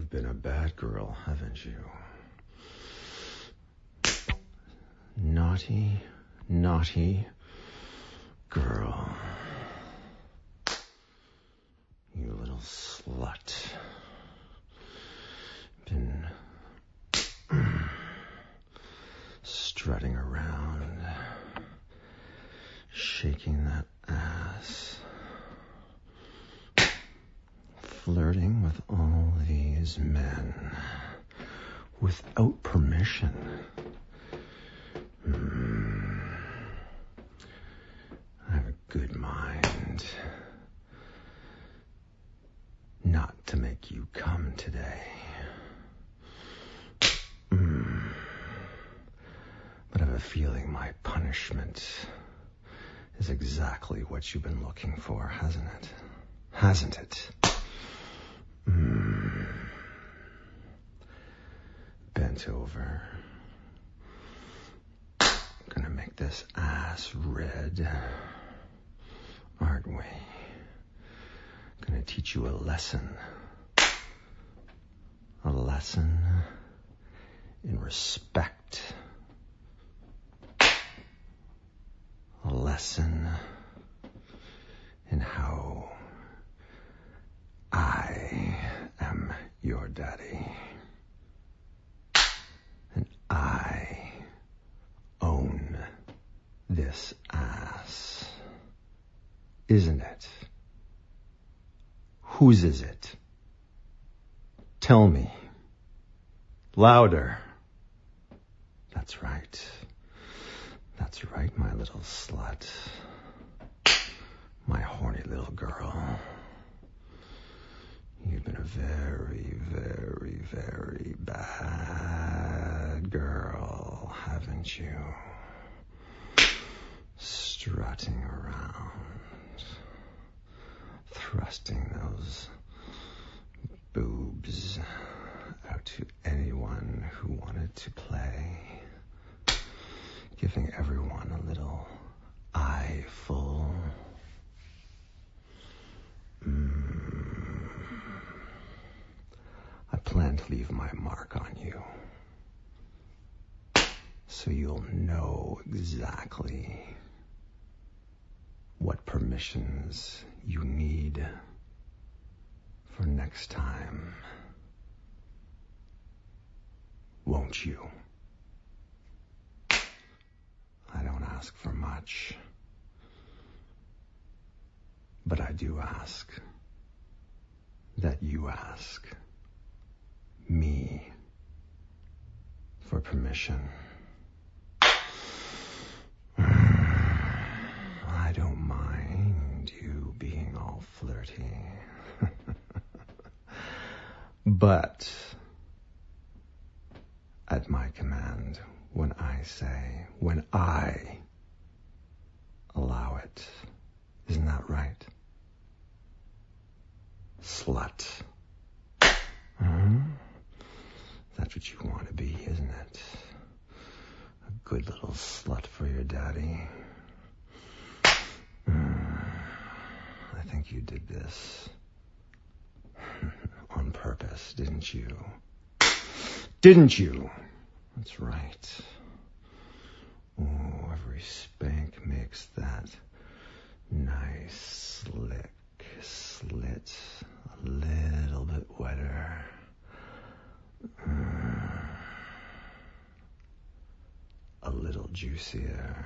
You've been a bad girl, haven't you? Naughty, naughty girl. You little slut. Been strutting around, shaking that ass, flirting with all these men without permission. I have a good mind not to make you come today. But I have a feeling my punishment is exactly what you've been looking for, hasn't it? Hasn't it? Bent over. Gonna make this ass red, aren't we? Gonna teach you a lesson. A lesson in respect. A lesson in how I am your daddy. And I own this ass. Isn't it? Whose is it? Tell me. Louder. That's right. That's right, my little slut. My horny little girl. You've been a very, very, very bad girl, haven't you? Strutting around, thrusting those boobs out to anyone who wanted to play, giving everyone a little eyeful. I plan to leave my mark on you, so you'll know exactly what permissions you need for next time. Won't you? I don't ask for much, but I do ask that you ask me for permission. I don't mind you being all flirty. But at my command, when I allow it. Isn't that right? Slut. That's what you want to be, isn't it? A good little slut for your daddy. I think you did this on purpose, didn't you? Didn't you? That's right. Oh, every spank makes that nice, slick slit a little bit wetter. A little juicier.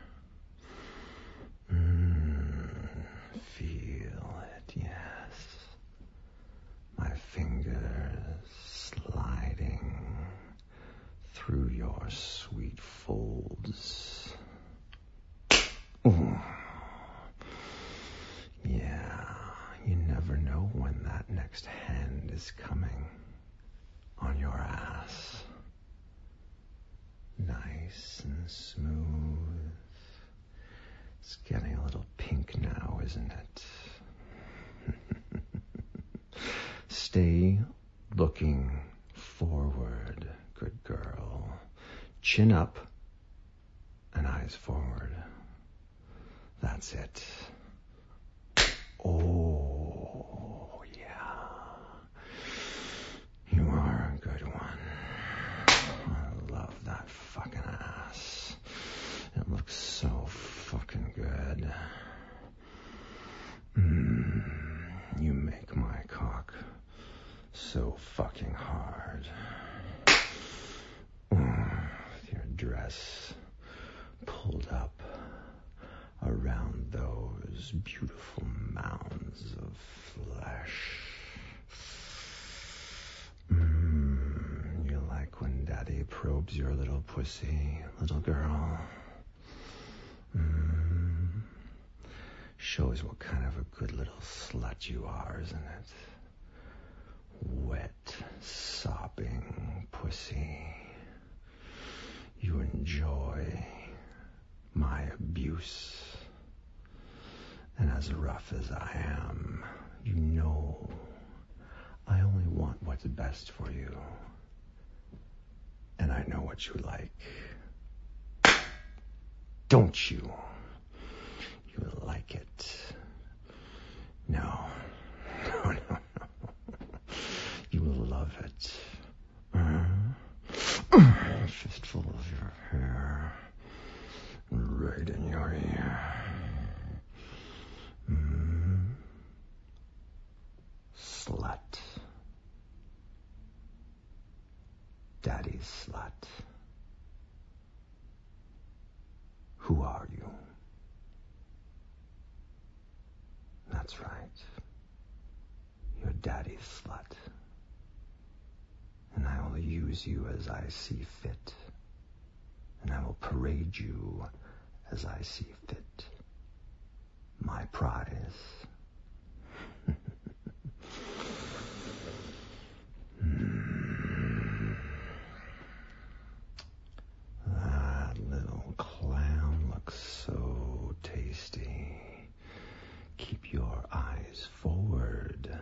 Feel it, yes. My fingers sliding through your sweet folds. Ooh. Yeah, you never know when that next hand is coming on your ass. Nice and smooth. It's getting a little pink now, isn't it? Stay looking forward, good girl. Chin up and eyes forward. That's it. Oh, yeah. So fucking hard. With your dress pulled up around those beautiful mounds of flesh. You like when Daddy probes your little pussy, little girl. Shows what kind of a good little slut you are, isn't it? Wet, sopping pussy. You enjoy my abuse. And as rough as I am, you know I only want what's best for you. And I know what you like. Don't you? You like it. No. You will love it. Fistful of your hair. Right in your ear. Slut. Daddy's slut. Who are you? That's right. You're Daddy's slut. And I will use you as I see fit. And I will parade you as I see fit. My prize. That little clam looks so tasty. Keep your eyes forward.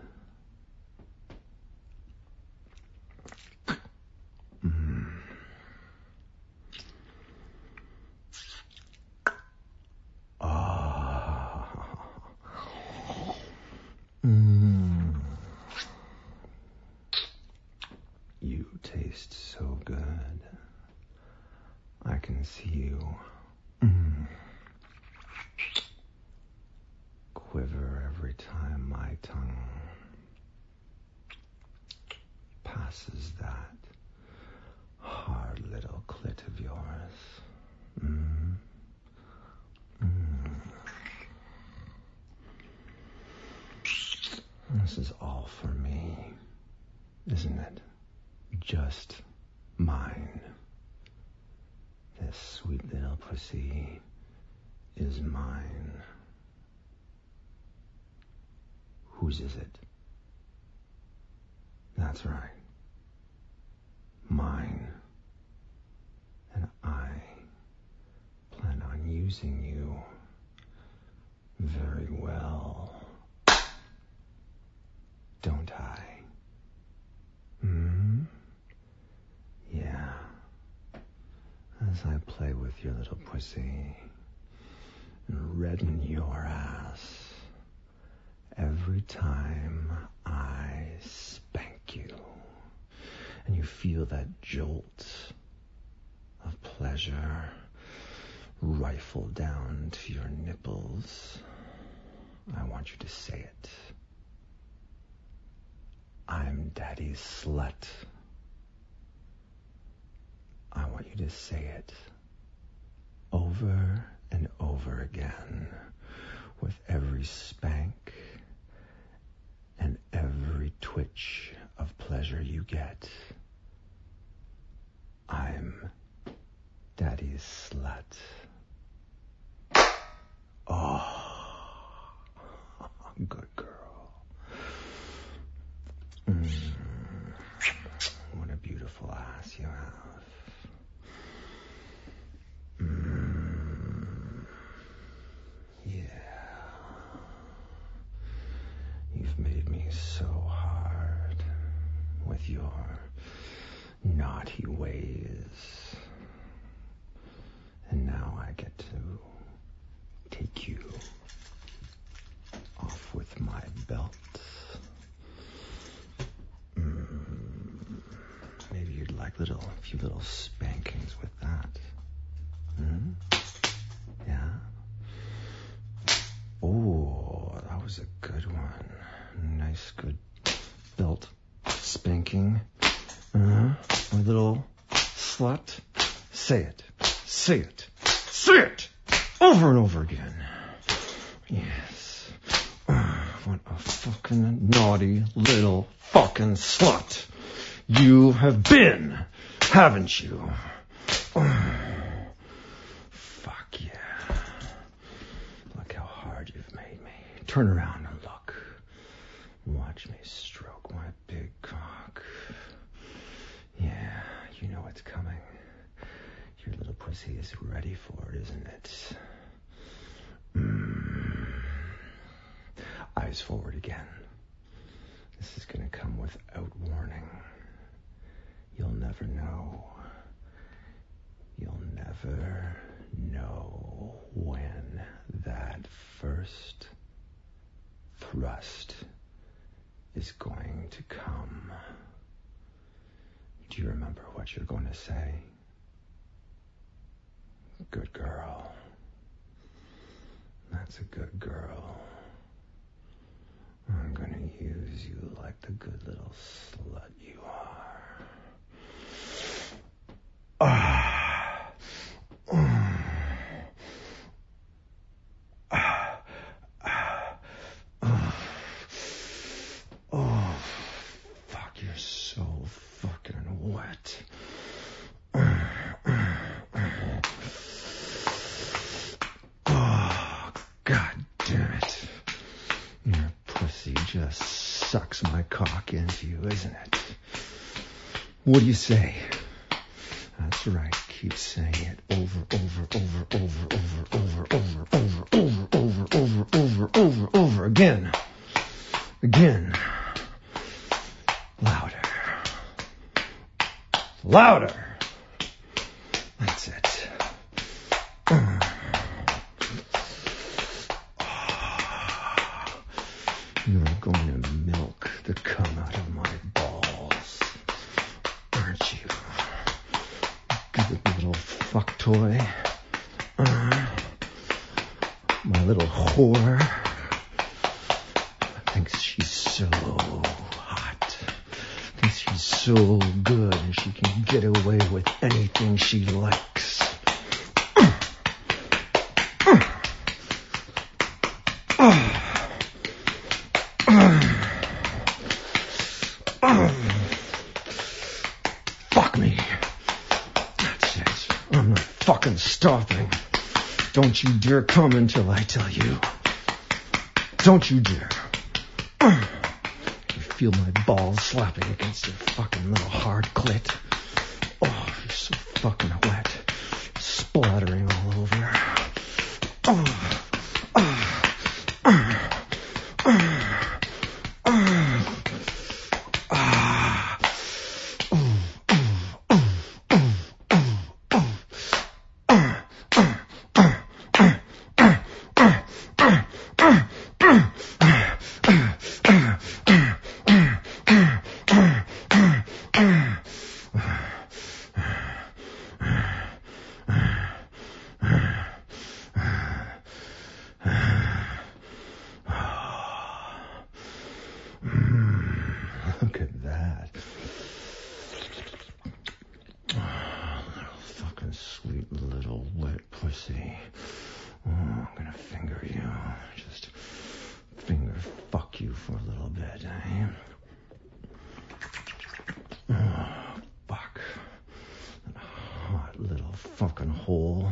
You taste so good. I can see you quiver every time my tongue passes that hard little clit of yours. This is all for me, isn't it? Just mine. This sweet little pussy is mine. Whose is it? That's right. Mine. And I plan on using you very well. Don't I? Yeah. As I play with your little pussy and redden your ass every time I spank you, and you feel that jolt of pleasure rifle down to your nipples, I want you to say it. I'm Daddy's slut. I want you to say it over and over again with every spank and every twitch of pleasure you get. I'm Daddy's slut. Oh, good girl. What a beautiful ass you have. Yeah. You've made me so hard with your naughty ways. And now I get to take you off with my belt. Maybe you'd like a few little spankings with that. Yeah? Oh, that was a good one. Nice, good belt thinking? My little slut? Say it. Say it. Say it! Over and over again. Yes. What a fucking naughty little fucking slut you have been, haven't you? Fuck yeah. Look how hard you've made me. Turn around and look. Watch me stroke my big cock. Yeah, you know what's coming. Your little pussy is ready for it, isn't it? Eyes forward again. This is gonna come without warning. You'll never know. You'll never know when that first thrust is going to come. Do you remember what you're going to say? Good girl. That's a good girl. I'm going to use you like the good little slut you are. Fuck, you're so fucking wet. God damn it. Your pussy just sucks my cock into you, isn't it? What do you say? That's right. Keep saying it over again. Again. Louder. Louder. That's it. You're going to milk the cum out of my balls, aren't you? Good little fuck toy. My little whore thinks she's so hot. Thinks she's so good and she can get away with anything she likes. Fuck me. That's it. I'm not fucking stopping. Don't you dare come until I tell you. Don't you dare. You feel my balls slapping against your fucking little hard clit. Oh, you're so fucking wet. Splattering all over. Look at that. Oh, little fucking sweet little wet pussy. Oh, I'm gonna finger you. Just finger fuck you for a little bit, eh? Oh, fuck. That hot little fucking hole.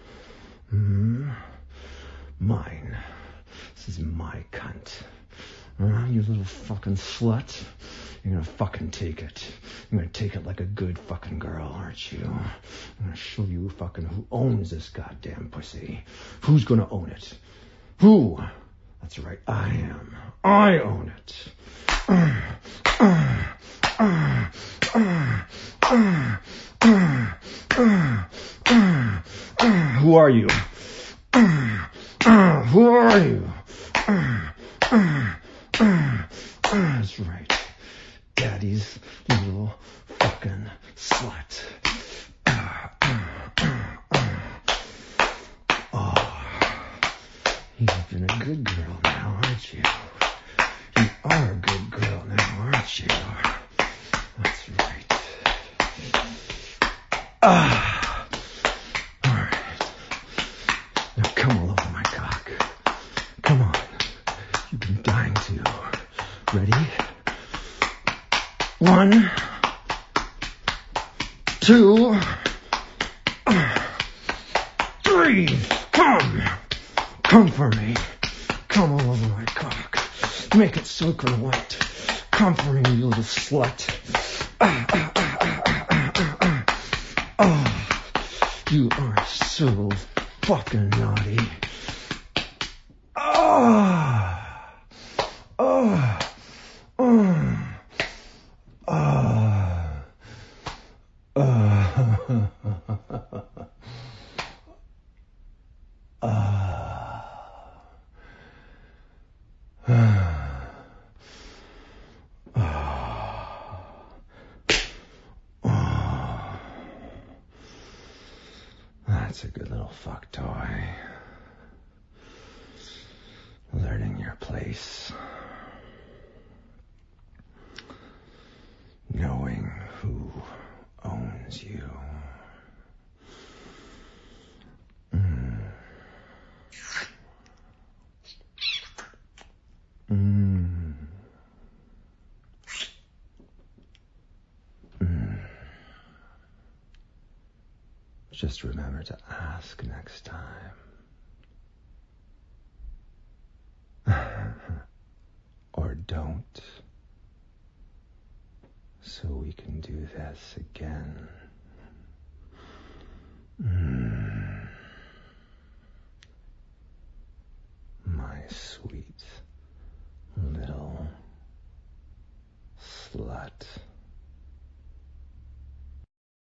Mine. This is my cunt. You little fucking slut. You're gonna fucking take it. You're gonna take it like a good fucking girl, aren't you? I'm gonna show you fucking who owns this goddamn pussy. Who's gonna own it? Who? That's right, I am. I own it. Who are you? Who are you? That's right. Daddy's little fucking slut. Oh, you've been a good girl now, aren't you? You are a good girl now, aren't you? Ready? 1, 2, 3. Come for me. Come all over my cock. Make it soaking wet. Come for me, you little slut. Oh, you are so fucking naughty. Oh, oh, oh, oh, oh. That's a good little fuck toy. Learning your place. Knowing who owns you. Just remember to ask next time. Or don't. So we can do this again.